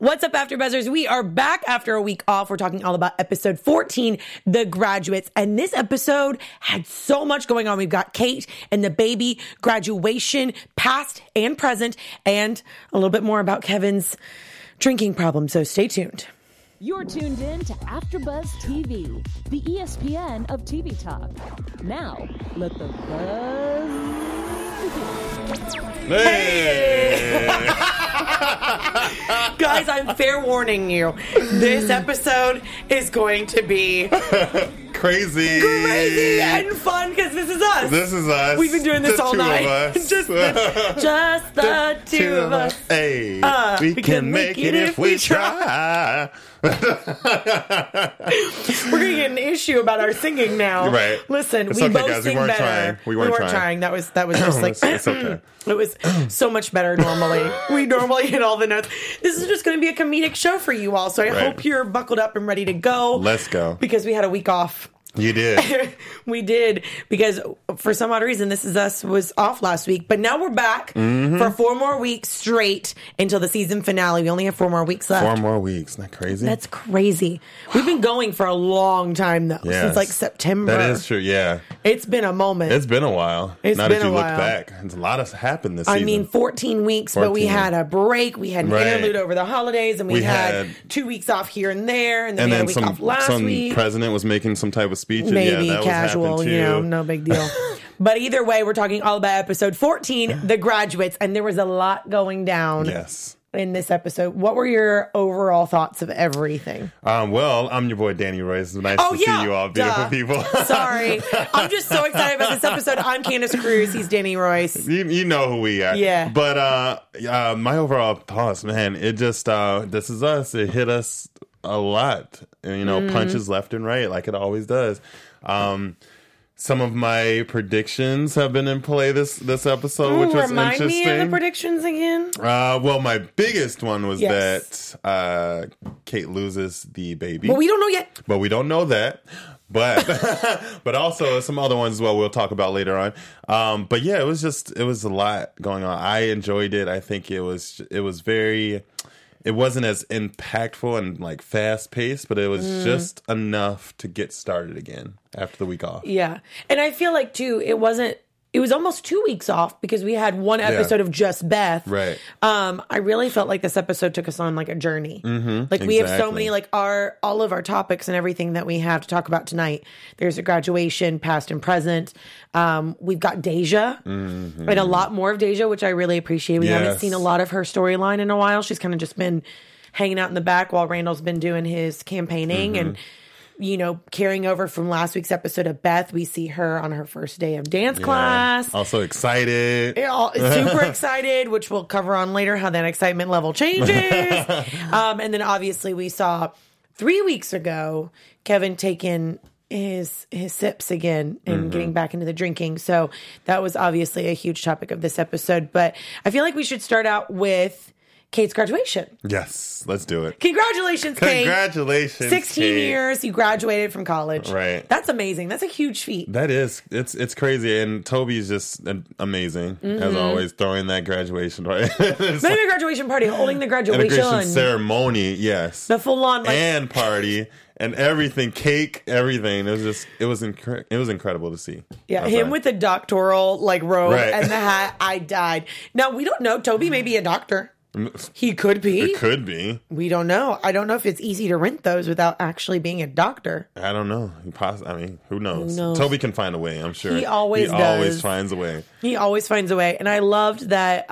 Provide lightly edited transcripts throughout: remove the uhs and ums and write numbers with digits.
What's up, AfterBuzzers? We are back after a week off. We're talking all about episode 14, The Graduates. And this episode had so much going on. We've got Kate and the baby, graduation, past and present, and a little bit more about Kevin's drinking problem. So stay tuned. You're tuned in to AfterBuzz TV, the ESPN of TV talk. Now, let the buzz begin. Hey! Guys, I'm fair warning you. This episode is going to be crazy and fun because this is us. This is us. We've been doing this the all two night. Of us. just the two of us. Hey, we can make it if we try. We're gonna get an issue about our singing now. Right. Listen, it's we okay, both guys. sing We weren't better. trying. We weren't trying. That was just like it's okay. It was so much better normally. We normally hit all the notes. This is just going to be a comedic show for you all. So I hope you're buckled up and ready to go. Let's go. Because we had a week off. You did. We did, because for some odd reason, This Is Us was off last week. But now we're back for 4 more weeks straight until the season finale. We only have 4 more weeks left. 4 more weeks. Isn't that crazy? That's crazy. We've been going for a long time, though, since like September. That is true, yeah. It's been a moment. It's been a while. It's now been that you a look while. back, a lot has happened this season. I mean, 14 weeks, but we had a break. We had an interlude over the holidays, and we had 2 weeks off here and there, and then we had a week off last week. Some president was making some type of speech. Maybe that casual, no big deal. But either way, we're talking all about episode 14, The Graduates, and there was a lot going down in this episode. What were your overall thoughts of everything? Well, I'm your boy, Danny Royce. It's nice to see you all, beautiful people. Sorry. I'm just so excited about this episode. I'm Candace Cruz. He's Danny Royce. You know who we are. Yeah. But my overall thoughts, man, it just, This Is Us. It hit us a lot. Punches left and right, like it always does. Some of my predictions have been in play this episode, which was remind interesting. Remind me of the predictions again. Well, my biggest one was that Kate loses the baby. But we don't know yet. But we don't know that. But but also some other ones as well we'll talk about later on. But yeah, it was a lot going on. I enjoyed it. I think it was very. It wasn't as impactful and like fast paced, but it was just enough to get started again after the week off. Yeah. And I feel like too, it was almost 2 weeks off because we had one episode of just Beth. Right. I really felt like this episode took us on like a journey. Like we have so many, like all of our topics and everything that we have to talk about tonight. There's a graduation, past and present. We've got Deja and a lot more of Deja, which I really appreciate. We haven't seen a lot of her storyline in a while. She's kind of just been hanging out in the back while Randall's been doing his campaigning and carrying over from last week's episode of Beth. We see her on her first day of dance class. Also excited. Super excited, which we'll cover on later, how that excitement level changes. And then obviously we saw 3 weeks ago, Kevin taking his sips again and getting back into the drinking. So that was obviously a huge topic of this episode. But I feel like we should start out with Kate's graduation. Yes, let's do it. Congratulations, Kate. Congratulations, 16 Kate. years, you graduated from college. Right. That's amazing. That's a huge feat. That is. It's crazy. And Toby's just amazing, as always, throwing that graduation party. Maybe a graduation party, holding the graduation ceremony, yes. The full-on, and party. And everything, cake, everything. It was incredible to see. Yeah, him with the doctoral robe and the hat. I died. Now we don't know. Toby may be a doctor. He could be. It could be. We don't know. I don't know if it's easy to rent those without actually being a doctor. I don't know. Who knows? Toby can find a way, I'm sure. He always does. Always finds a way. He always finds a way. And I loved that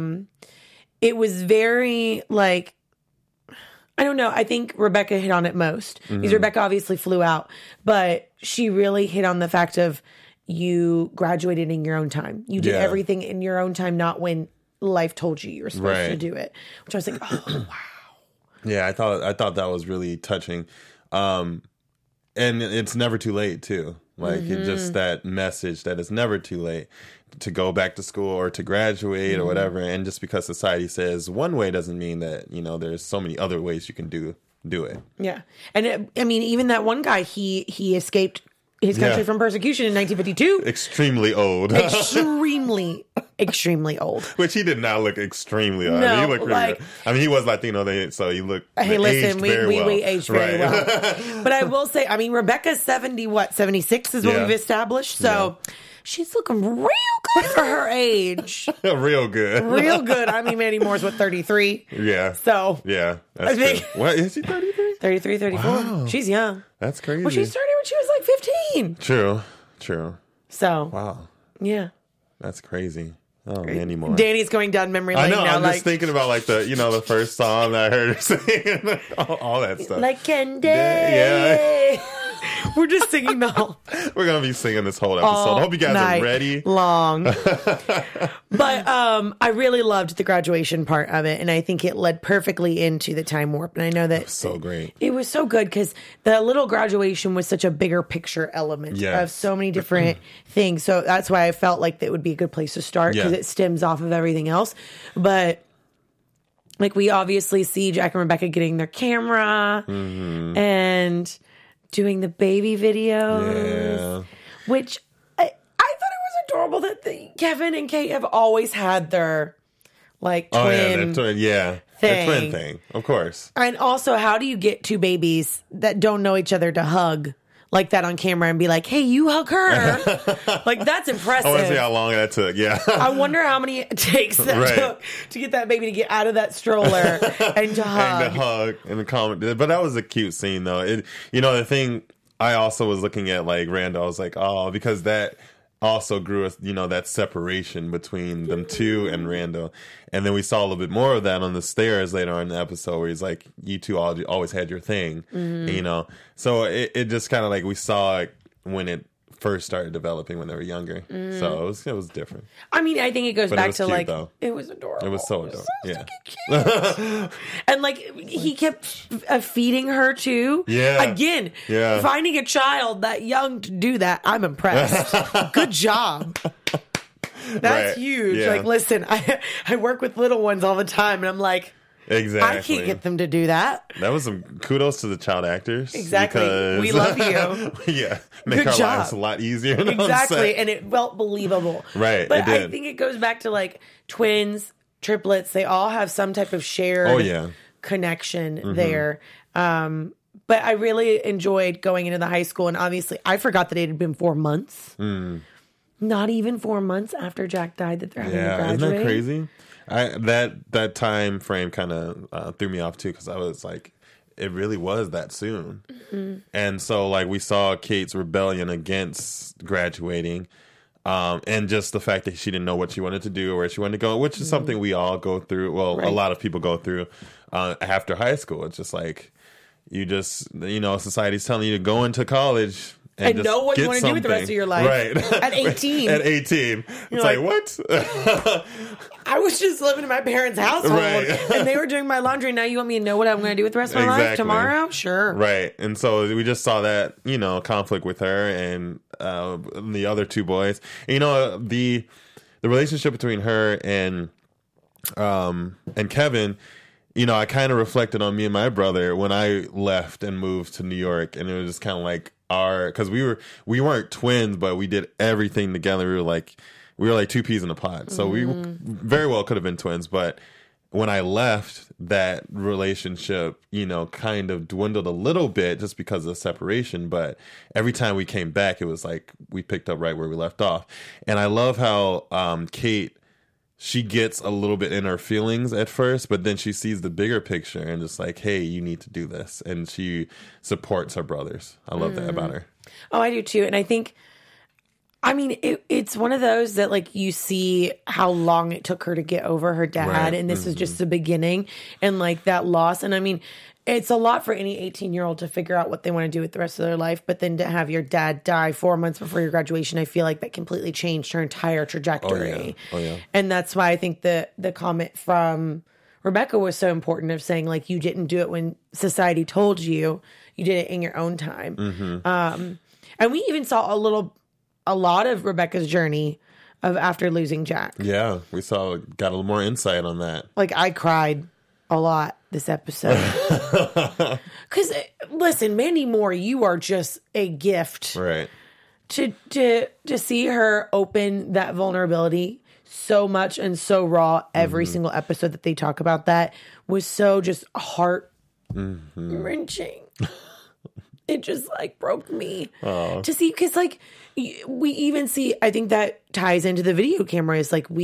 it was very I don't know. I think Rebecca hit on it most. Because Rebecca obviously flew out. But she really hit on the fact of you graduated in your own time. You did everything in your own time, not when life told you were supposed to do it. Which I was like, oh, wow. Yeah, I thought that was really touching. And it's never too late, too. It just that message that it's never too late to go back to school or to graduate or whatever. And just because society says one way doesn't mean that, there's so many other ways you can do it. Yeah. And even that one guy, he escaped his country from persecution in 1952. Extremely old. Extremely extremely old. Which he did not look extremely old. No, I mean, he looked really like, good. I mean, he was Latino, so he looked hey, listen, we aged very right. well. But I will say, I mean, Rebecca's 76 is what we've established. So she's looking real good for her age. Real good. Real good. I mean, Mandy Moore's, 33? Yeah. So. Yeah, that's I think, true. What, is she 33? 33, 34. Wow. She's young. That's crazy. Well, she started when she was like 15. True. So. Wow. Yeah. That's crazy. Oh, Mandy Moore. Danny's going down memory lane now. I know. I'm like, just thinking about like the first song that I heard her singing, all that stuff. Like Candy. Yeah. We're just singing the whole. We're gonna be singing this whole episode. I hope you guys are ready. Long. But I really loved the graduation part of it, and I think it led perfectly into the time warp. And I know that so great. It was so good because the little graduation was such a bigger picture element of so many different things. So that's why I felt like that would be a good place to start because it stems off of everything else. But like we obviously see Jack and Rebecca getting their camera and doing the baby videos, which I thought it was adorable that Kevin and Kate have always had their like twin, their twin thing, of course. And also, how do you get two babies that don't know each other to hug like that on camera and be like, "Hey, you hug her"? Like that's impressive. I want to see how long that took. Yeah, I wonder how many takes that took to get that baby to get out of that stroller and to hug and to comment. But that was a cute scene, though. The thing I also was looking at, like Randall, I was like, oh, because that also grew, that separation between them two and Randall. And then we saw a little bit more of that on the stairs later on in the episode where he's like, you two always had your thing, So it just kind of like we saw it when it first started developing when they were younger. So it was different. I mean, I think it goes back to cute, like, though. It was adorable. It was so adorable. Cute. And like he kept feeding her too. Yeah. Again, finding a child that young to do that, I'm impressed. Good job. That's huge. Yeah. Like, listen, I work with little ones all the time, and I'm like, exactly. I can't get them to do that. That was some kudos to the child actors. Exactly. We love you. Make Good our job. lives a lot easier. Exactly. And it felt believable. Right. But it did. I think it goes back to like twins, triplets. They all have some type of shared connection there. But I really enjoyed going into the high school. And obviously, I forgot that it had been 4 months. Not even 4 months after Jack died that they're having to graduate. Isn't that crazy? That time frame kind of threw me off too because I was like, it really was that soon. And so like we saw Kate's rebellion against graduating, and just the fact that she didn't know what she wanted to do or where she wanted to go, which is something we all go through. Well, a lot of people go through after high school. It's just like you just society's telling you to go into college. And know what you want to do with the rest of your life. Right. At 18. At 18. It's like, what? I was just living in my parents' household. Right. And they were doing my laundry. Now you want me to know what I'm going to do with the rest of my life tomorrow? Sure. Right. And so we just saw that, conflict with her and the other two boys. And, the relationship between her and Kevin, I kind of reflected on me and my brother when I left and moved to New York. And it was just kind of like because we weren't twins, but we did everything together. We were like two peas in a pod. So we very well could have been twins. But when I left, that relationship, kind of dwindled a little bit just because of the separation. But every time we came back, it was like we picked up right where we left off. And I love how Kate, she gets a little bit in her feelings at first, but then she sees the bigger picture and just like, hey, you need to do this. And she supports her brothers. I love that about her. Oh, I do too. And I think, it's one of those that like you see how long it took her to get over her dad. Right. And this is just the beginning and like that loss. And it's a lot for any 18-year-old to figure out what they want to do with the rest of their life. But then to have your dad die 4 months before your graduation, I feel like that completely changed her entire trajectory. Oh, yeah. And that's why I think the comment from Rebecca was so important of saying, like, you didn't do it when society told you. You did it in your own time. And we even saw a lot of Rebecca's journey of after losing Jack. Yeah, got a little more insight on that. Like, I cried a lot this episode. Because, listen, Mandy Moore, you are just a gift. Right. To see her open that vulnerability so much and so raw. Every single episode that they talk about that was so just heart wrenching. It just like broke me to see, because like we even see, I think that ties into the video cameras. Like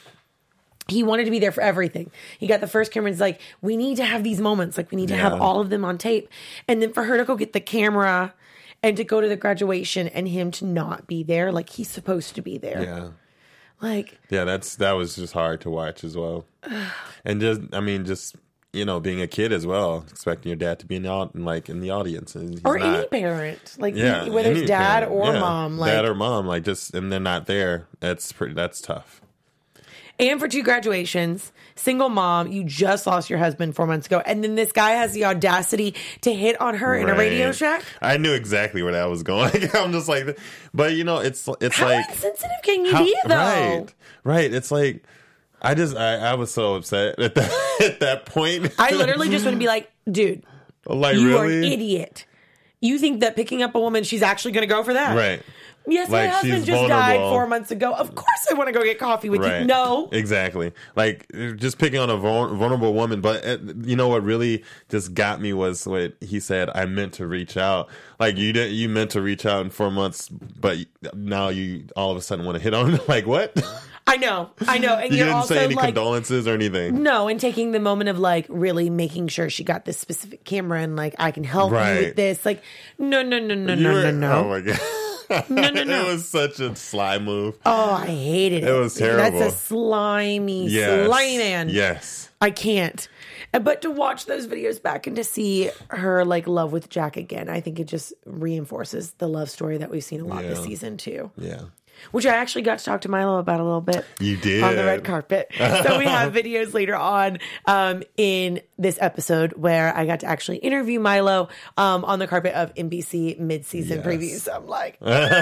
he wanted to be there for everything. He got the first camera and he's like, we need to have these moments. Like we need to have all of them on tape. And then for her to go get the camera and to go to the graduation and him to not be there, like he's supposed to be there. Yeah. Like, yeah, that was just hard to watch as well. And just, you know, being a kid as well, expecting your dad to be in the audience. And or any parent, like whether it's dad or mom. Like, dad or mom, like and they're not there. That's tough. And for 2 graduations, single mom, you just lost your husband 4 months ago. And then this guy has the audacity to hit on her in a Radio Shack. I knew exactly where that was going. I'm just like, but you know, it's how like. How insensitive can you be though? Right. It's like, I was so upset at that point. I literally just want to be like, dude, like, you really? are an idiot. You think that picking up a woman, she's actually going to go for that? Right. Yes, like, my husband just died 4 months ago. Of course I want to go get coffee with you. No. Exactly. Like, just picking on a vulnerable woman. But you know what really just got me was what he said, I meant to reach out. Like, you meant to reach out in 4 months, but now you all of a sudden want to hit on her. Like, what? I know. And you you're didn't also say any like, condolences or anything. No, and taking the moment of like really making sure she got this specific camera and like, I can help you with this. Like, no. Oh my God. No. It was such a sly move. Oh, I hated it. It was terrible. That's a slimy man. Yes. I can't. But to watch those videos back and to see her like love with Jack again, I think it just reinforces the love story that we've seen a lot this season too. Yeah. Which I actually got to talk to Milo about a little bit. You did. On the red carpet. So we have videos later on in this episode where I got to actually interview Milo on the carpet of NBC mid-season previews. So I'm like,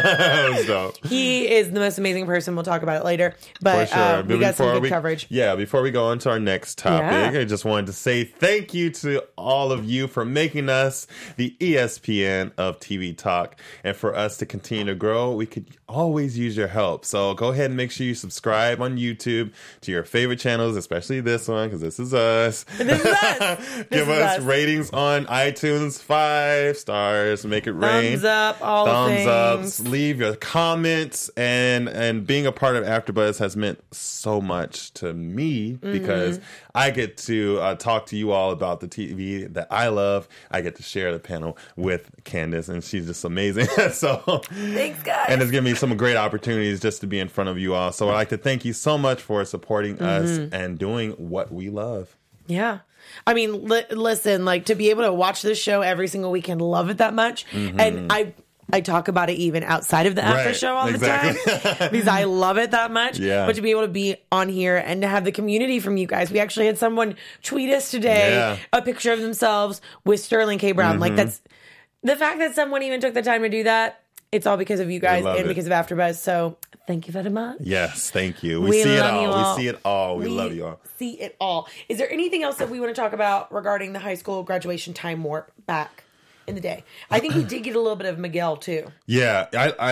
he is the most amazing person. We'll talk about it later. But for sure. We got some good coverage. Yeah, before we go on to our next topic, I just wanted to say thank you to all of you for making us the ESPN of TV Talk. And for us to continue to grow, we could always use your help. So go ahead and make sure you subscribe on YouTube to your favorite channels, especially this one, because this is us. This is us. Give us ratings on iTunes, 5 stars, make it rain. Thumbs up, all thumbs things. Ups, leave your comments, and being a part of AfterBuzz has meant so much to me because I get to talk to you all about the TV that I love. I get to share the panel with Candace, and she's just amazing. So thanks, guys. And it's given me some great opportunities just to be in front of you all. So I'd like to thank you so much for supporting us and doing what we love. Yeah. I mean, listen, like to be able to watch this show every single weekend, love it that much. And I talk about it even outside of the after show all the time because I love it that much. Yeah. But to be able to be on here and to have the community from you guys. We actually had someone tweet us today a picture of themselves with Sterling K. Brown. Like that's the fact that someone even took the time to do that. It's all because of you guys and because of AfterBuzz. So thank you very much. Yes, thank you. We see it all. We see it all. We love you all. See it all. Is there anything else that we want to talk about regarding the high school graduation time warp back in the day? I think we did get a little bit of Miguel too. Yeah,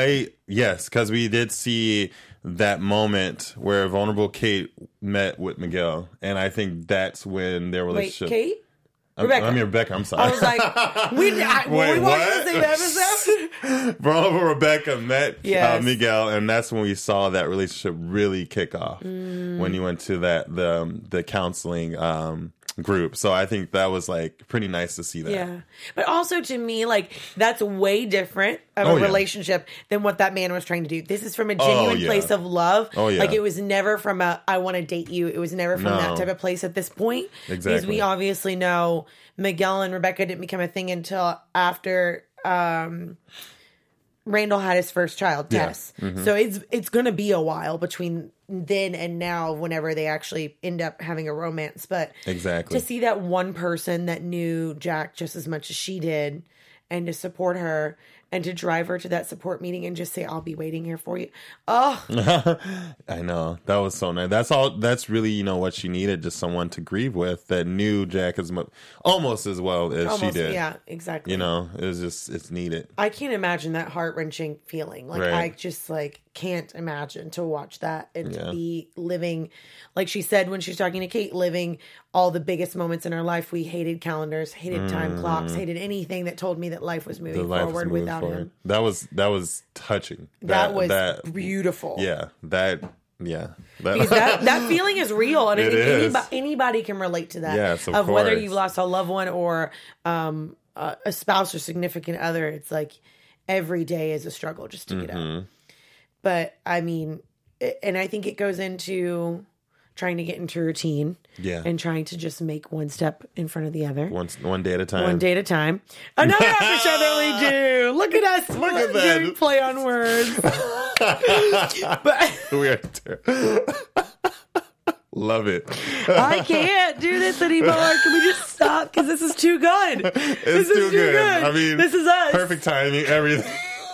yes, because we did see that moment where vulnerable Kate met with Miguel, and I think that's when their relationship. Wait, Kate? Rebecca. Rebecca. I'm sorry. I was like, we watched the same episode. Vulnerable Rebecca met Miguel, and that's when we saw that relationship really kick off. When you went to the counseling group. So I think that was like pretty nice to see that. Yeah. But also to me, like that's way different of a relationship than what that man was trying to do. This is from a genuine place of love. Oh, yeah. Like it was never from a, I want to date you. It was never from that type of place at this point. Exactly. Because we obviously know Miguel and Rebecca didn't become a thing until after, Randall had his first child, Tess. So it's going to be a while between then and now whenever they actually end up having a romance. But exactly, to see that one person that knew Jack just as much as she did and to support her and to drive her to that support meeting and just say, I'll be waiting here for you. Oh, I know. That was so nice. That's really, what she needed, just someone to grieve with that knew Jack almost as well as she did. Yeah, exactly. It was just, it's needed. I can't imagine that heart-wrenching feeling. Like, I just can't imagine to watch that and to be living, like she said when she was talking to Kate, living all the biggest moments in our life. We hated calendars, hated time clocks, hated anything that told me that life was moving forward without him. That was touching. That was beautiful. Yeah, because that feeling is real, and anybody can relate to that. Yes, of whether you've lost a loved one or a spouse or significant other. It's like every day is a struggle just to get up. But I mean, and I think it goes into trying to get into routine, and trying to just make one step in front of the other, one day at a time. One day at a time. Another episode that we do. Look at us. Look at that. Play on words. But we are love it. I can't do this anymore. Can we just stop? Because this is too good. This is too good. I mean, this is us. Perfect timing. Everything.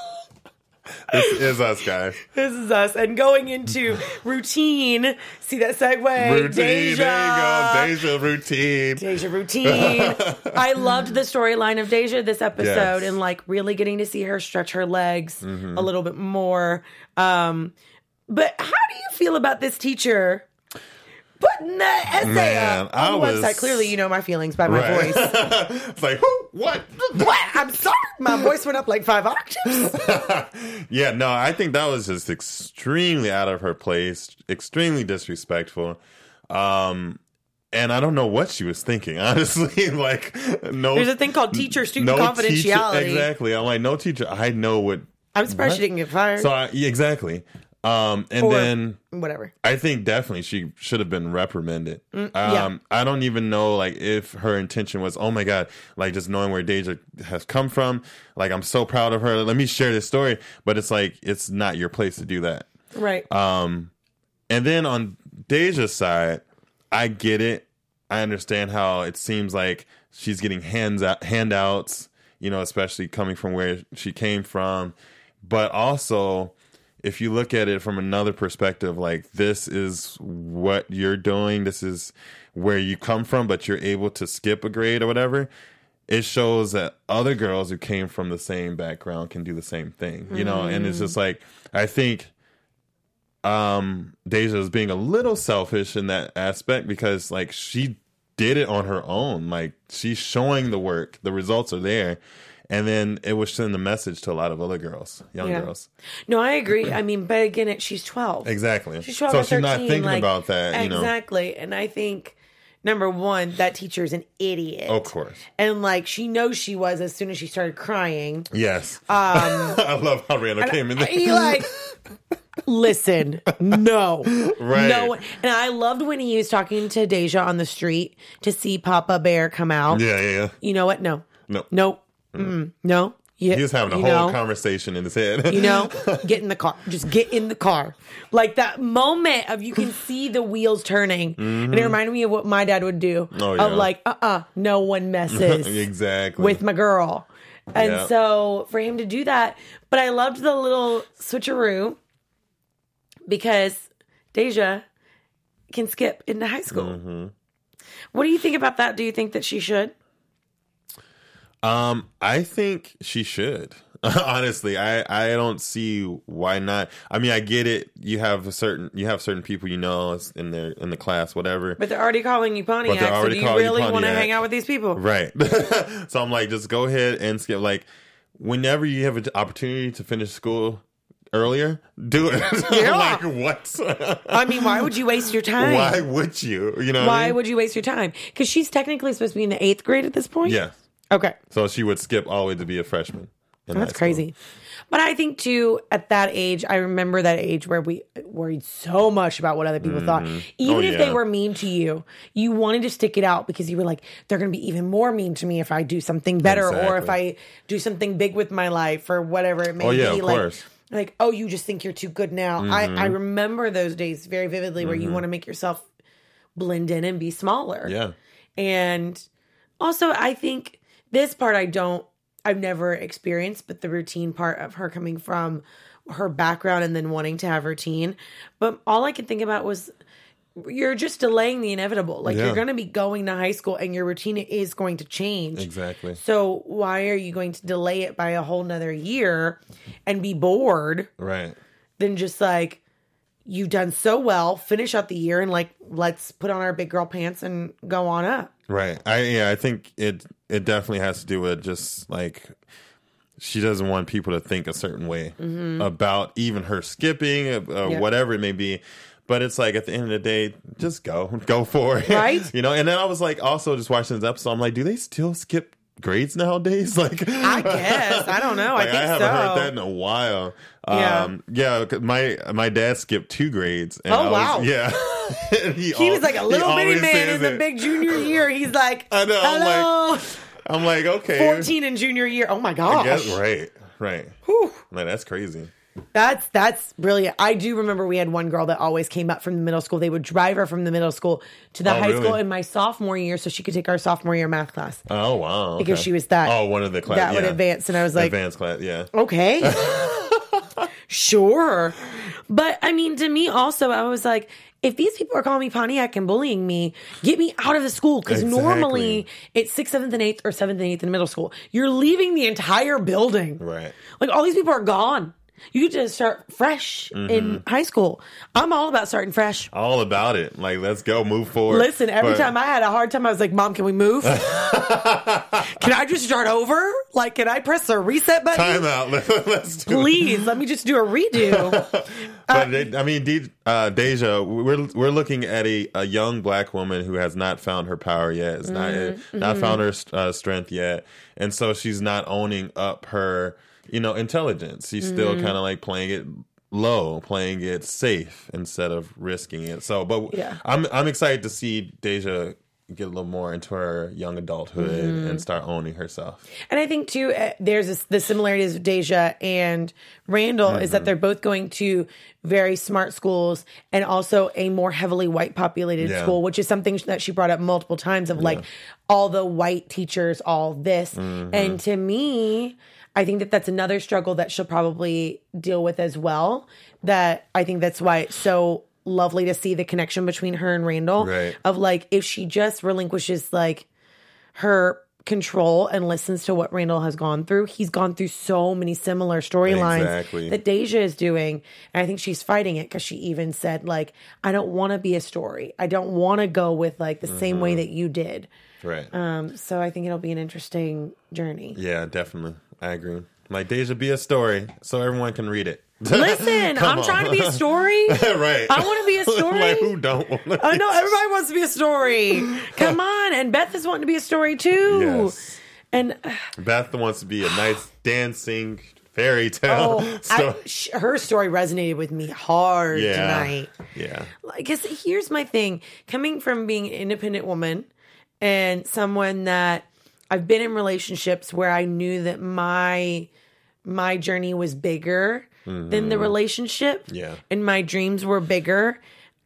This is us, guys. This is us. And going into routine. See that segue? Routine. Deja. There you go. Deja routine. Deja routine. I loved the storyline of Deja this episode, and like really getting to see her stretch her legs a little bit more. But how do you feel about this teacher putting that essay up on the website? Clearly, you know my feelings by my voice. It's like, who? What? I'm sorry. My voice went up like 5 octaves. Yeah, no, I think that was just extremely out of her place, extremely disrespectful. And I don't know what she was thinking, honestly. Like, no. There's a thing called teacher-student confidentiality. Exactly. I'm like, no teacher. I know what. I'm surprised she didn't get fired. So, exactly. Then whatever. I think definitely she should have been reprimanded. Yeah. I don't even know like if her intention was, oh my God, like just knowing where Deja has come from. Like, I'm so proud of her. Let me share this story. But it's like, it's not your place to do that. Right. And then on Deja's side, I get it. I understand how it seems like she's getting handouts, you know, especially coming from where she came from. But also, if you look at it from another perspective, like this is what you're doing, this is where you come from, but you're able to skip a grade or whatever, it shows that other girls who came from the same background can do the same thing, you know? And it's just like, I think Deja is being a little selfish in that aspect because like she did it on her own. Like she's showing the work, the results are there. And then it would send the message to a lot of other girls, young girls. No, I agree. I mean, but again, she's 12. Exactly. She's 12 so or 13. She's not thinking about that, you know. Exactly. And I think, number one, that teacher's an idiot. Of course. And like, she knows she was as soon as she started crying. Yes. I love how Randall came in there. He like, listen, no. Right. No. And I loved when he was talking to Deja on the street to see Papa Bear come out. Yeah. You know what? No. No. Nope. No. He was having a whole conversation in his head. You know, get in the car. Just get in the car. Like that moment of you can see the wheels turning. And it reminded me of what my dad would do. Oh, yeah. Of like, no one messes exactly with my girl. And so for him to do that, but I loved the little switcheroo because Deja can skip into high school. What do you think about that? Do you think that she should? I think she should. Honestly, I don't see why not. I mean, I get it. You have certain people you know in the class, whatever. But they're already calling you Pontiac. So do you really want to hang out with these people? Right. So I'm like, just go ahead and skip. Like, whenever you have an opportunity to finish school earlier, do it. Yeah. Like, what? I mean, why would you waste your time? Why would you? You know, why would you waste your time? Because she's technically supposed to be in the 8th grade at this point. Yeah. Okay. So she would skip all the way to be a freshman. That's crazy. But I think, too, at that age, I remember that age where we worried so much about what other people thought. Even if they were mean to you, you wanted to stick it out because you were like, they're going to be even more mean to me if I do something better or if I do something big with my life or whatever it may be. Of course. Like, oh, you just think you're too good now. I remember those days very vividly where you want to make yourself blend in and be smaller. Yeah. And also, I think this part I've never experienced, but the routine part of her coming from her background and then wanting to have routine. But all I could think about was you're just delaying the inevitable. Like you're going to be going to high school and your routine is going to change. Exactly. So why are you going to delay it by a whole nother year and be bored? Right. than just like, you've done so well, finish out the year and like, let's put on our big girl pants and go on up. Right. I think it definitely has to do with just like, she doesn't want people to think a certain way about even her skipping, whatever it may be. But it's like, at the end of the day, just go for it. Right. You know, and then I was like, also just watching this episode, I'm like, do they still skip grades nowadays? Like, I guess. I don't know. Like, I think I haven't heard that in a while. Yeah. 'Cause my dad skipped 2 grades. And wow. He was like a little bitty man in the big junior year. He's like, I know. hello. I'm like, okay. 14 in junior year. Oh my gosh. I guess, right. Whew. Man, that's crazy. That's brilliant. I do remember we had one girl that always came up from the middle school. They would drive her from the middle school to the high school in my sophomore year so she could take our sophomore year math class. Oh, wow. Okay. Because she was that. Oh, one of the class. That would advance. And I was like, advanced class, yeah. Okay. Sure. But I mean, to me also, I was like, if these people are calling me Pontiac and bullying me, get me out of the school. Because normally it's 6th, 7th, and 8th, or 7th and 8th in middle school. You're leaving the entire building. Right. Like, all these people are gone. You get to start fresh in high school. I'm all about starting fresh. All about it. Like, let's go, move forward. Listen, every time I had a hard time, I was like, Mom, can we move? Can I just start over? Like, can I press the reset button? Time out. Let's do Please, let me just do a redo. But Deja, we're looking at a young black woman who has not found her power yet, has not found her strength yet, and so she's not owning up her, intelligence. She's still kind of like playing it low, playing it safe instead of risking it. So, but I'm excited to see Deja get a little more into her young adulthood and start owning herself. And I think too, there's the similarities of Deja and Randall is that they're both going to very smart schools and also a more heavily white populated school, which is something that she brought up multiple times of like all the white teachers, all this. And to me, I think that that's another struggle that she'll probably deal with as well. That I think that's why it's so lovely to see the connection between her and Randall of like, if she just relinquishes like her control and listens to what Randall has gone through. He's gone through so many similar storylines that Deja is doing. And I think she's fighting it because she even said like, I don't want to be a story. I don't want to go with like the same way that you did. Right. So I think it'll be an interesting journey. Yeah, definitely. I agree. Like, Deja, be a story so everyone can read it. Listen, I'm trying to be a story. Right. I want to be a story. Like, who don't want to? I know everybody wants to be a story. Come on, and Beth is wanting to be a story too. Yes. And Beth wants to be a nice dancing fairy tale. Her story resonated with me hard tonight. Yeah. Because here's my thing: coming from being an independent woman and someone that I've been in relationships where I knew that my journey was bigger than the relationship. Yeah. And my dreams were bigger.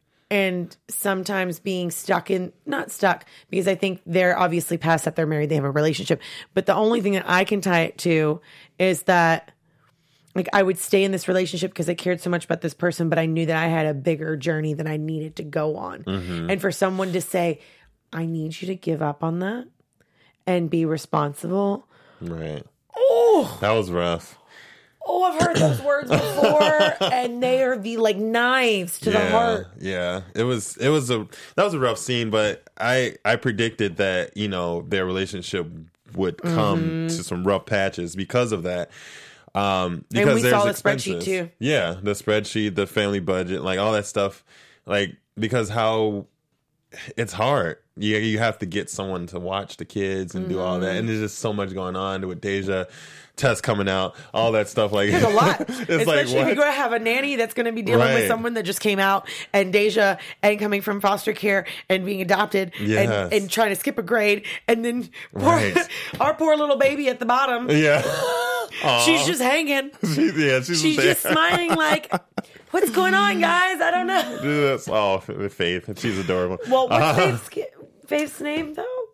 And sometimes being not stuck, because I think they're obviously past that, they're married, they have a relationship. But the only thing that I can tie it to is that like I would stay in this relationship because I cared so much about this person, but I knew that I had a bigger journey that I needed to go on. And for someone to say, I need you to give up on that and be responsible. Right. Oh, that was rough. Oh, I've heard those words before, and they are the like knives to the heart. Yeah, that was a rough scene, but I predicted that their relationship would come to some rough patches because of that. Because and we saw the expenses. Spreadsheet too. Yeah, the spreadsheet, the family budget, like all that stuff. Like because how it's hard. You have to get someone to watch the kids and do all that, and there's just so much going on with Deja. Test coming out, all that stuff. Like there's a lot. It's especially like, if you're going to have a nanny that's going to be dealing with someone that just came out, and Deja and coming from foster care and being adopted and trying to skip a grade, and then our poor little baby at the bottom. Yeah, she's just hanging. She's just smiling like, what's going on, guys? I don't know. That's Faith. She's adorable. Well, what's Faith's name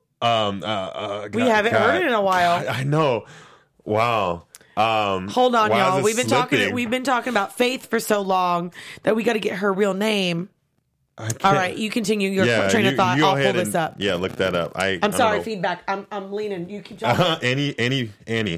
though? We haven't heard it in a while. I know. Wow. Hold on, y'all. We've been talking about Faith for so long that we got to get her real name. All right, you continue your train of thought. I'll pull this up. Yeah, look that up. I'm sorry, feedback. I'm leaning. You keep talking. Annie.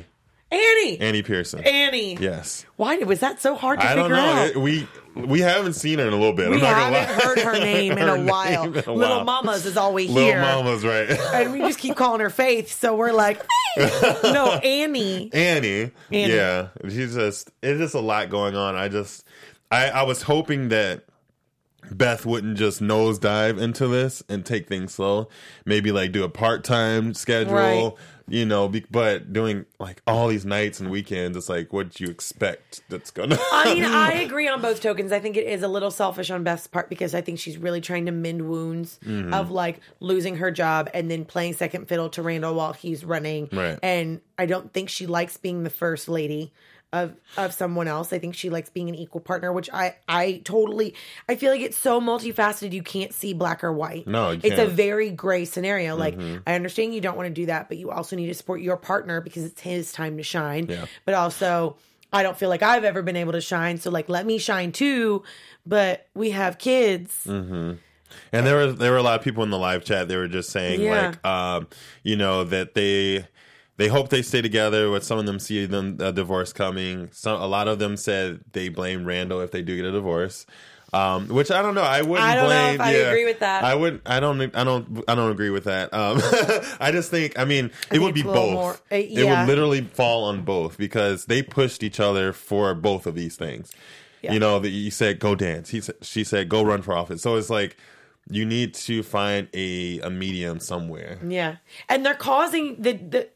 Annie Pearson. Annie. Yes. Why was that so hard to I figure don't know. out? We haven't seen her in a little bit. We I'm not gonna haven't heard her name in a while. Little Mamas is all we hear. Little Mamas, right? And we just keep calling her Faith, so we're like, no, Annie. Annie. Yeah. It's just a lot going on. I was hoping that Beth wouldn't just nosedive into this and take things slow. Maybe like do a part-time schedule, right. You know, but doing like all these nights and weekends, it's like, what do you expect that's gonna I mean, I agree on both tokens. I think it is a little selfish on Beth's part because I think she's really trying to mend wounds of like losing her job and then playing second fiddle to Randall while he's running. Right. And I don't think she likes being the first lady of someone else. I think she likes being an equal partner, which I totally, I feel like it's so multifaceted you can't see black or white. No, you can't. It's a very gray scenario. Like, I understand you don't want to do that, but you also need to support your partner because it's his time to shine. Yeah. But also, I don't feel like I've ever been able to shine, so like, let me shine too, but we have kids. Mm-hmm. And there were a lot of people in the live chat, they were just saying like, you know, that they hope they stay together, but some of them see a divorce coming. A lot of them said they blame Randall if they do get a divorce. Which I don't know. I wouldn't I don't blame. know if I agree with that. I don't agree with that. I just think. I mean, it would be both. It would literally fall on both because they pushed each other for both of these things. Yeah. You know, you said go dance. She said go run for office. So it's like you need to find a medium somewhere. Yeah, and they're causing the.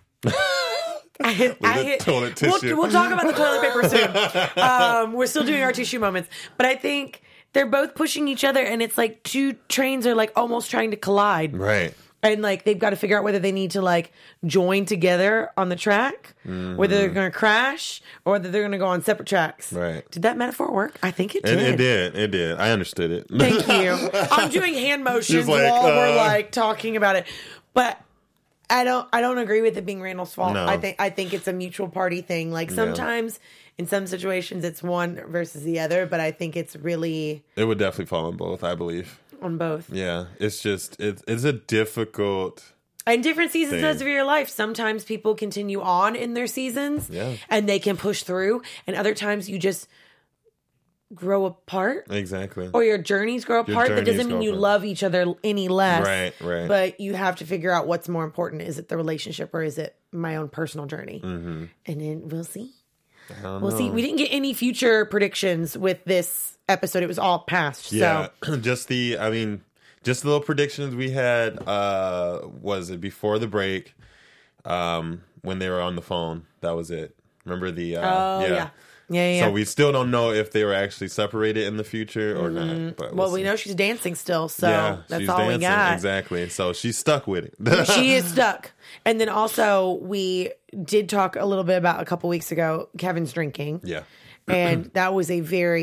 Toilet tissue. We'll talk about the toilet paper soon. We're still doing our tissue moments, but I think they're both pushing each other, and it's like two trains are like almost trying to collide, right? And like they've got to figure out whether they need to like join together on the track, whether they're going to crash, or whether they're going to go on separate tracks. Right? Did that metaphor work? I think it did. It did. I understood it. Thank you. I'm doing hand motions while we're like talking about it, but. I don't agree with it being Randall's fault. No. I think it's a mutual party thing. Like sometimes in some situations it's one versus the other, but I think it's really it would definitely fall on both, I believe. On both. Yeah. It's just it's a difficult in different seasons of your life. Sometimes people continue on in their seasons and they can push through, and other times you just grow apart. Exactly. Or your journeys grow apart. That doesn't mean you love each other any less. Right. But you have to figure out what's more important. Is it the relationship or is it my own personal journey? Mm-hmm. And then we'll see. We'll see. We didn't get any future predictions with this episode. It was all past. Yeah. So. Just the little predictions we had, was it before the break, when they were on the phone. That was it. Remember the... Yeah. So we still don't know if they were actually separated in the future or not. But well, we know she's dancing still, so that's all we got. Exactly. So she's stuck with it. She is stuck. And then also, we did talk a little bit about a couple weeks ago, Kevin's drinking. Yeah. And that was a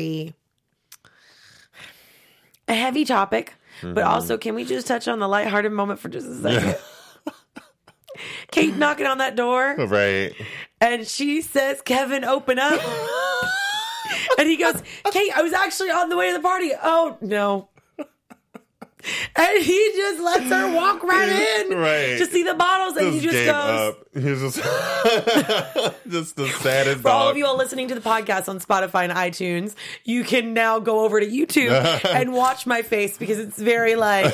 heavy topic. But also, can we just touch on the lighthearted moment for just a second? Kate knocking on that door. Right. And she says, Kevin, open up. And he goes, Kate, I was actually on the way to the party. Oh, no. And he just lets her walk right in. Right. To see the bottles. And he just gave goes. Up. He's just, just the saddest For dog. all of you all listening to the podcast on Spotify and iTunes, you can now go over to YouTube and watch my face because it's very like...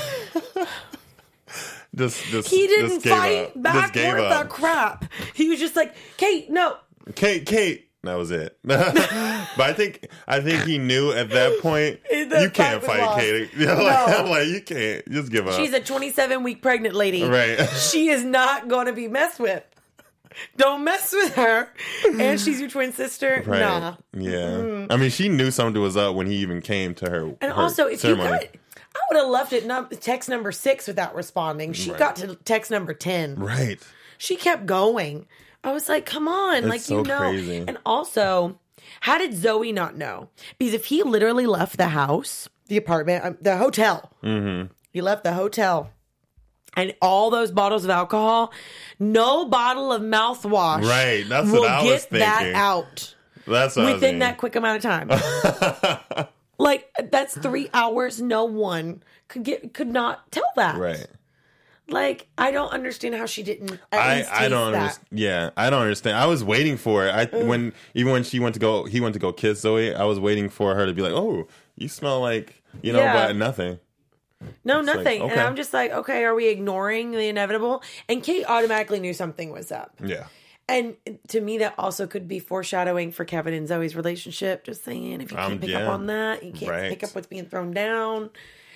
he didn't fight back worth a crap. He was just like, Kate, no. Kate. That was it. But I think he knew at that point you can't fight Kate. Like you can't. Just give up. She's a 27-week pregnant lady. Right. She is not going to be messed with. Don't mess with her. And she's your twin sister. Right. Nah. Yeah. I mean, she knew something was up when he even came to her. And also, if ceremony. You could. I would have left it text number 6 without responding. She got to text number 10. Right. She kept going. I was like, come on. It's like, so you know. Crazy. And also, how did Zoe not know? Because if he literally left the house, the apartment, the hotel. Mm-hmm. He left the hotel. And all those bottles of alcohol, no bottle of mouthwash. Right. That's what I was thinking. That out. That's what within that quick amount of time. Like, that's 3 hours. No one could not tell that. Right. Like, I don't understand how she didn't at least I don't taste that. Yeah, I don't understand. I was waiting for it. When he went to go kiss Zoe, I was waiting for her to be like, "Oh, you smell like," but nothing. No, It's nothing. like, okay. And I'm just like, okay, are we ignoring the inevitable? And Kate automatically knew something was up. Yeah. And to me, that also could be foreshadowing for Kevin and Zoe's relationship. Just saying, if you can't pick up on that, you can't pick up what's being thrown down.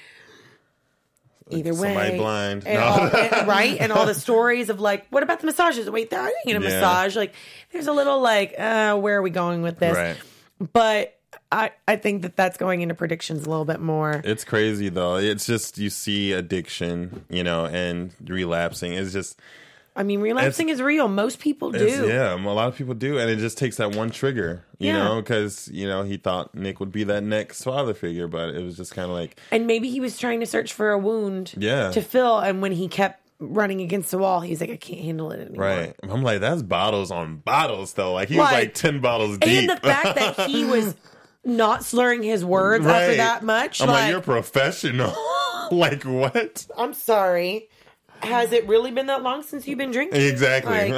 Either way, somebody blind, right? And all the stories of like, what about the massages? Wait, I didn't get a massage. Like, there's a little like, where are we going with this? Right. But I think that's going into predictions a little bit more. It's crazy though. It's just you see addiction, and relapsing. It's just. I mean, relapsing is real. Most people do. Yeah, a lot of people do, and it just takes that one trigger, because he thought Nick would be that next father figure, but it was just kind of like. And maybe he was trying to search for a wound to fill, and when he kept running against the wall, he's like, I can't handle it anymore. Right. I'm like, that's bottles on bottles, though. Like, he was like 10 bottles deep. And the fact that he was not slurring his words after that much. I'm like, you're professional. Like, what? I'm sorry. Has it really been that long since you've been drinking? Exactly.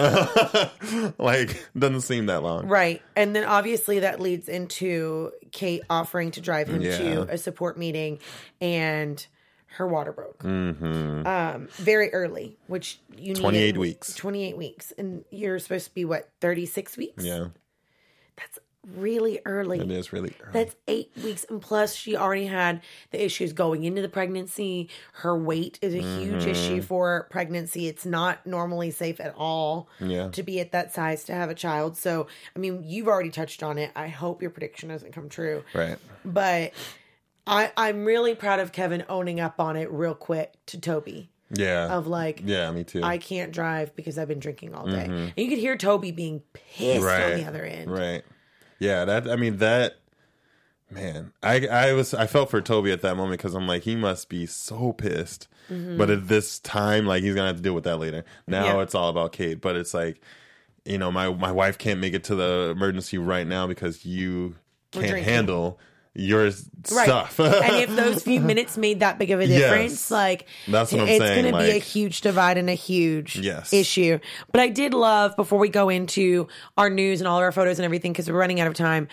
Like, doesn't seem that long. Right. And then obviously that leads into Kate offering to drive him to a support meeting, and her water broke. Mm-hmm. Very early, which you need 28 weeks. 28 weeks. And you're supposed to be, 36 weeks? Yeah. That's really early. It is really early. That's 8 weeks. And plus, she already had the issues going into the pregnancy. Her weight is a huge issue for pregnancy. It's not normally safe at all to be at that size to have a child. So, I mean, you've already touched on it. I hope your prediction doesn't come true. Right. But I'm really proud of Kevin owning up on it real quick to Toby. Yeah. Of like, yeah, me too. I can't drive because I've been drinking all day. And you could hear Toby being pissed on the other end. Right. Yeah, man, I felt for Toby at that moment because I'm like, he must be so pissed. But at this time, like, he's gonna have to deal with that later. Now it's all about Kate, but it's like, my wife can't make it to the emergency right now because you can't handle your stuff. And if those few minutes made that big of a difference, like, that's what I'm it's saying. Going to be a huge divide and a huge issue. But I did love, before we go into our news and all of our photos and everything, because we're running out of time,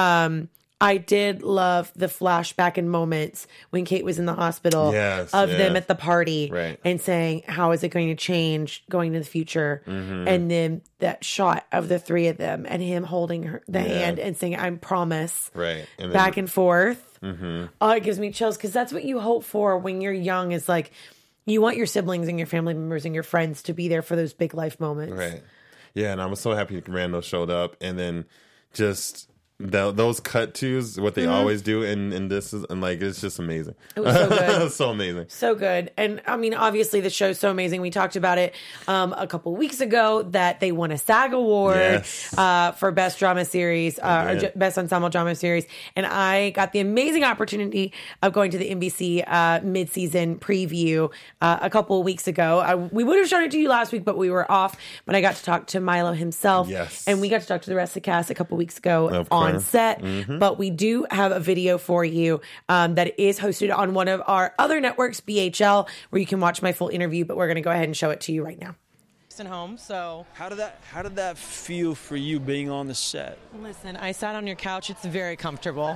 I did love the flashback and moments when Kate was in the hospital of them at the party and saying, how is it going to change going into the future? And then that shot of the three of them and him holding the hand and saying, I promise. Right. And back and forth. Oh, it gives me chills because that's what you hope for when you're young, is like, you want your siblings and your family members and your friends to be there for those big life moments. Right. Yeah, and I was so happy Randall showed up, and then just those cut tos, what they always do, and this is, and like, it's just amazing. It was so good. It was so amazing. So good. And I mean, obviously the show's so amazing. We talked about it a couple weeks ago that they won a SAG award for Best Drama Series, or Best Ensemble Drama Series. And I got the amazing opportunity of going to the NBC mid-season preview a couple of weeks ago. We would have shown it to you last week, but we were off. But I got to talk to Milo himself. And we got to talk to the rest of the cast a couple of weeks ago on set. But we do have a video for you that is hosted on one of our other networks, BHL, where you can watch my full interview, but we're going to go ahead and show it to you right now. Home, so how did that feel for you being on the set? Listen, I sat on your couch. It's very comfortable.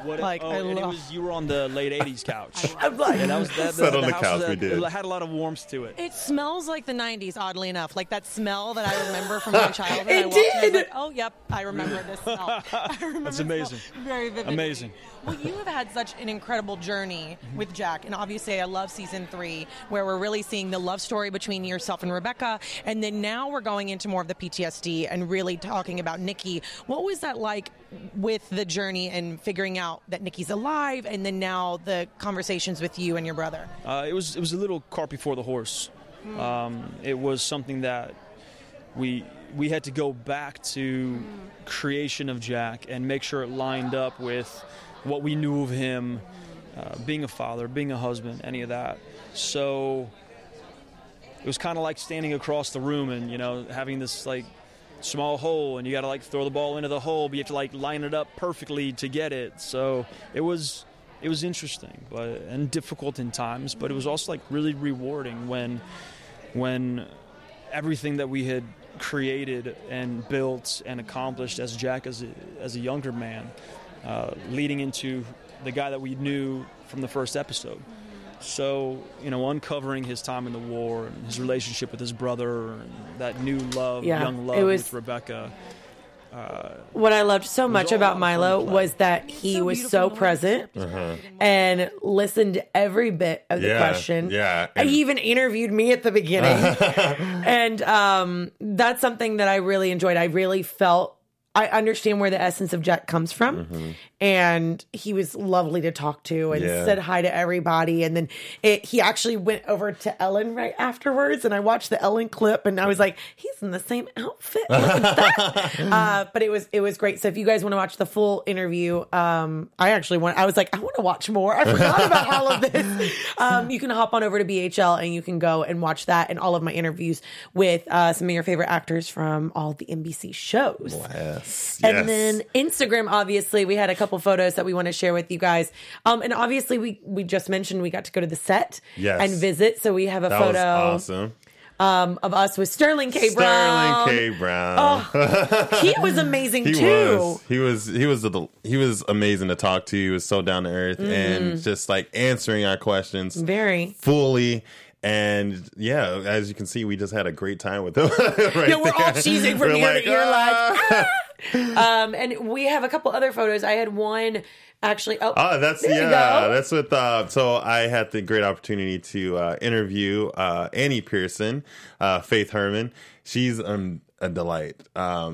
You were on the late '80s couch. I'm like, sat on the couch. We did. It had a lot of warmth to it. It smells like the '90s, oddly enough, like that smell that I remember from my childhood. It did. Like, oh, yep, I remember this smell. That's amazing. Very vividly. Amazing. Well, you have had such an incredible journey with Jack, and obviously I love season 3, where we're really seeing the love story between yourself and Rebecca, and then now we're going into more of the PTSD and really talking about Nikki. What was that like with the journey and figuring out that Nikki's alive, and then now the conversations with you and your brother? It was a little cart before the horse. It was something that we had to go back to creation of Jack and make sure it lined up with what we knew of him, being a father, being a husband, any of that. So it was kind of like standing across the room and, having this like small hole, and you got to like throw the ball into the hole, but you have to like line it up perfectly to get it. So it was interesting and difficult in times, but it was also like really rewarding when when everything that we had created and built and accomplished as Jack as a younger man, leading into the guy that we knew from the first episode. So, uncovering his time in the war and his relationship with his brother and that new love, young love with Rebecca. What I loved so much about Milo was that he was so present and listened to every bit of the question. Yeah. And he even interviewed me at the beginning. And that's something that I really enjoyed. I really felt I understand where the essence of Jack comes from. And he was lovely to talk to and said hi to everybody. And then he actually went over to Ellen right afterwards. And I watched the Ellen clip and I was like, he's in the same outfit. Look at that. But it was great. So if you guys want to watch the full interview, I was like, I want to watch more. I forgot about all of this. You can hop on over to BHL and you can go and watch that and all of my interviews with some of your favorite actors from all the NBC shows. Yes. And then Instagram, obviously, we had a couple photos that we want to share with you guys. And obviously, we just mentioned we got to go to the set and visit. So we have a photo. Was awesome. Of us with Sterling K. Brown. Sterling K. Brown. Oh, he was amazing too. He was amazing to talk to. He was so down to earth and just like answering our questions very fully. And yeah, as you can see, we just had a great time with him. We're all cheesing from ear to ear, like. And we have a couple other photos. I had one actually. That's with. So I had the great opportunity to interview Annie Pearson, Faith Herman. She's a delight.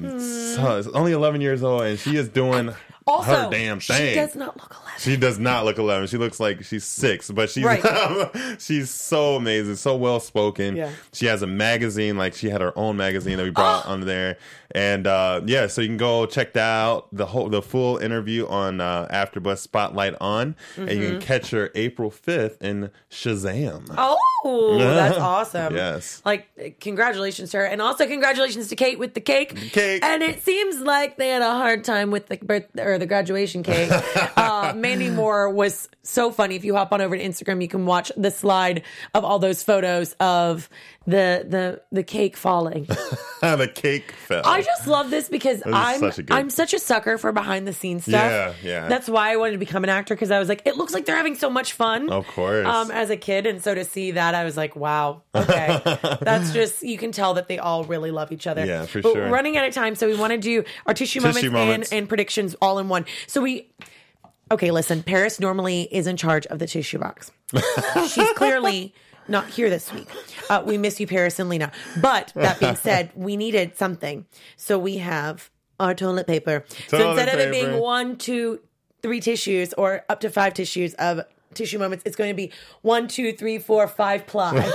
So it's only 11 years old, and she is doing her damn thing. She does not look 11. She does not look 11. She looks like she's 6, but she's she's so amazing, so well spoken. Yeah. She has a magazine, like she had her own magazine that we brought on there. And so you can go check that out, the full interview on AfterBuzz Spotlight On, and you can catch her April 5th in Shazam. Oh, that's awesome. Yes. Like, congratulations to her. And also congratulations to Kate with the cake. And it seems like they had a hard time with the graduation cake. Mandy Moore was so funny. If you hop on over to Instagram, you can watch the slide of all those photos of the cake falling. The cake fell. I just love this because I'm such a sucker for behind the scenes stuff. Yeah. That's why I wanted to become an actor, because I was like, it looks like they're having so much fun. Of course. As a kid, and so to see that, I was like, wow, okay. That's just, you can tell that they all really love each other. Yeah, for but sure. We're running out of time, so we want to do our tissue moments and predictions all in one. So okay, listen, Paris normally is in charge of the tissue box. She's clearly not here this week. We miss you, Paris and Lena. But that being said, we needed something. So we have our toilet paper. So instead of it being 1, 2, 3 tissues or up to 5 tissues of tissue moments, it's going to be 1, 2, 3, 4, 5 ply.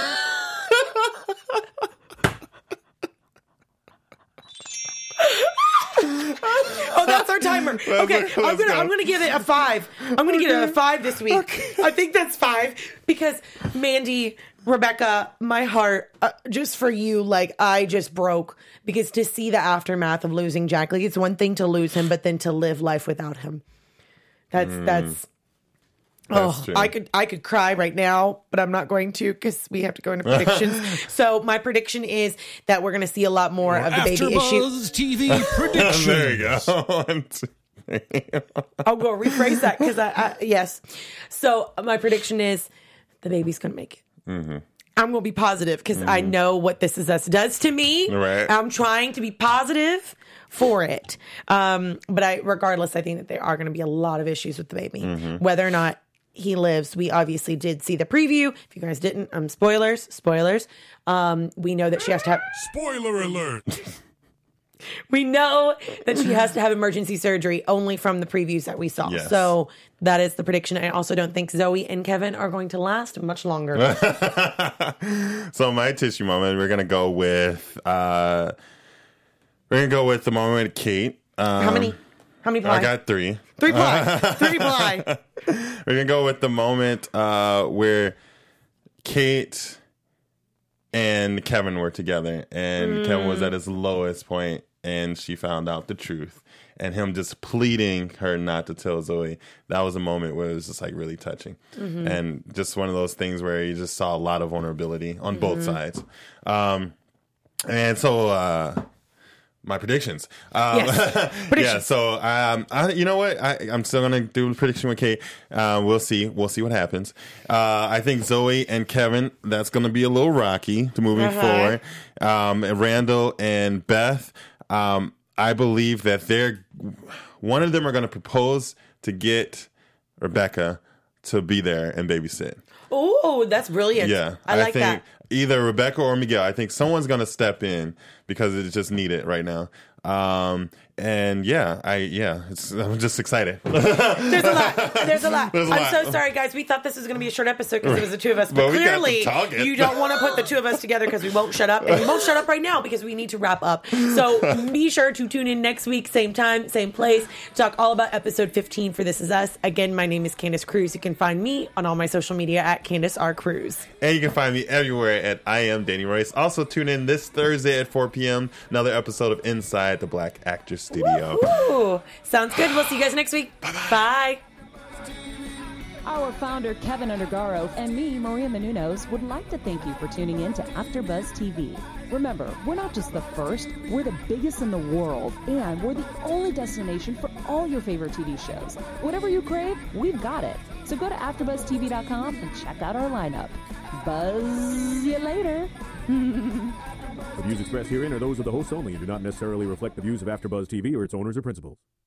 Oh, that's our timer. Okay, I'm gonna give it a 5. I'm gonna give it a 5 this week. Okay. I think that's 5 because Mandy, Rebecca, my heart, just for you, like I just broke because to see the aftermath of losing Jack, like it's one thing to lose him, but then to live life without him. That's true. I could cry right now, but I'm not going to because we have to go into predictions. So my prediction is that we're going to see a lot more of the baby issue. TV predictions. There you go. I'll go rephrase that because yes. So my prediction is the baby's going to make it. Mm-hmm. I'm going to be positive because I know what This Is Us does to me. Right. I'm trying to be positive for it. But regardless, I think that there are going to be a lot of issues with the baby. Mm-hmm. Whether or not he lives, we obviously did see the preview. If you guys didn't, spoilers. We know that she has to have... Spoiler alert! We know that she has to have emergency surgery only from the previews that we saw. Yes. So that is the prediction. I also don't think Zoe and Kevin are going to last much longer. So my tissue moment, we're gonna go with the moment with Kate. How many ply? I got 3. 3 ply. 3 ply. We're gonna go with the moment where Kate and Kevin were together, and Kevin was at his lowest point, and she found out the truth. And him just pleading her not to tell Zoe, that was a moment where it was just like really touching. And just one of those things where you just saw a lot of vulnerability on both sides. And so my predictions. Predictions. Yeah, so you know what? I'm still gonna do a prediction with Kate. We'll see what happens. I think Zoe and Kevin, that's gonna be a little rocky to moving forward. Randall and Beth, I believe that one of them are gonna propose to get Rebecca to be there and babysit. Oh, that's brilliant. Yeah, I like think that. Either Rebecca or Miguel. I think someone's going to step in because it's just needed right now. And I'm just excited. There's a lot. I'm so sorry, guys. We thought this was going to be a short episode because it was the two of us, but clearly you don't want to put the two of us together because we won't shut up, and we won't shut up right now because we need to wrap up. So be sure to tune in next week, same time, same place, talk all about episode 15 for This Is Us. Again, my name is Candace Cruz. You can find me on all my social media at Candace R. Cruz. And you can find me everywhere at I Am Danny Royce. Also tune in this Thursday at 4 p.m. Another episode of Inside the Black Actors Studio. Woo-hoo. Sounds good. We'll see you guys next week. Bye. Our founder, Kevin Undergaro, and me, Maria Menounos, would like to thank you for tuning in to AfterBuzz TV. Remember, we're not just the first, we're the biggest in the world, and we're the only destination for all your favorite TV shows. Whatever you crave, we've got it. So go to AfterBuzzTV.com and check out our lineup. Buzz you later. The views expressed herein are those of the hosts only and do not necessarily reflect the views of AfterBuzz TV or its owners or principals.